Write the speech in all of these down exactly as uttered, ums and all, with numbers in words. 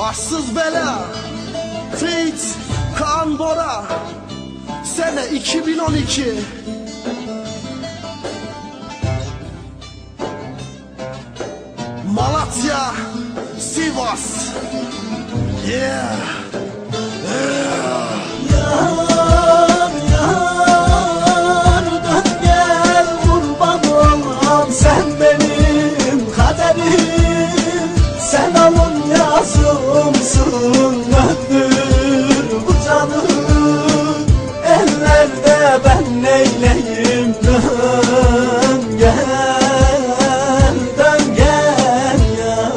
Bassız Bela Feat Kaan Bora. Sene iki bin on iki. Malatya, Sivas. Yeah, yeah. Yar yar dön gel kurban olam, sen benim kaderim, sen alın yazımsın, ömür bu canım ellerde, ben neyleyim? Dön gel, dön gel ya.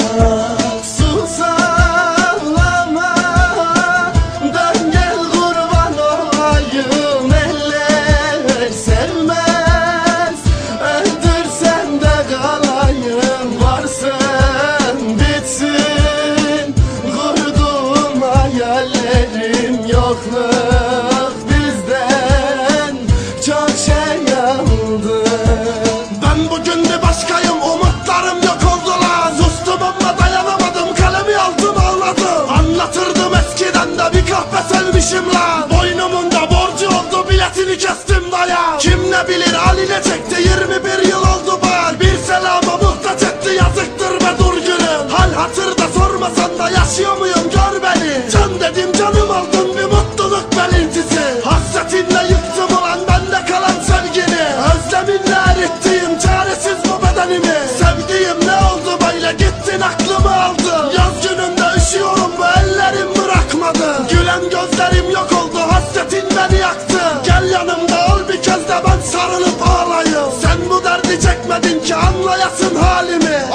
Susallama, dön gel kurban olayım. Eller sevmez, öldürsen de kalayım. Varsın bitsin kurduğum hayallerim, yokluk bizden çok şey aldı. Ben bugün de başkayım, umutlarım yok oldular. Sustum ama dayanamadım, kalemi aldım ağladım. Anlatırdım eskiden de bir kahve sevmişim lan. Boynumun da borcu oldu, biletini kestim daya. Kim ne bilir Ali ne çekti, yirmi bir yıl oldu bak. Bir selama muhtaç etti, yazıktır be dur gülüm. Hal hatırda sormasan da yaşıyor muyum gör beni. Can dedim canım aldın, bir mutluluk belirtisi. Hasretinle yıktım olan bende kalan sevgini. Özleminle erittiğim çaresiz bu bedenimi. Sevdiğim ne oldu böyle, gittin aklımı aldın. Yaz gününde üşüyorum, bu ellerim bırakmadı. Gülen gözlerim yok oldu, hasretin beni yaktı. Gel yanımda ol bir kez de ben sarılıp ağlayayım. Sen bu derdi çekmedin ki anlayasın halimi.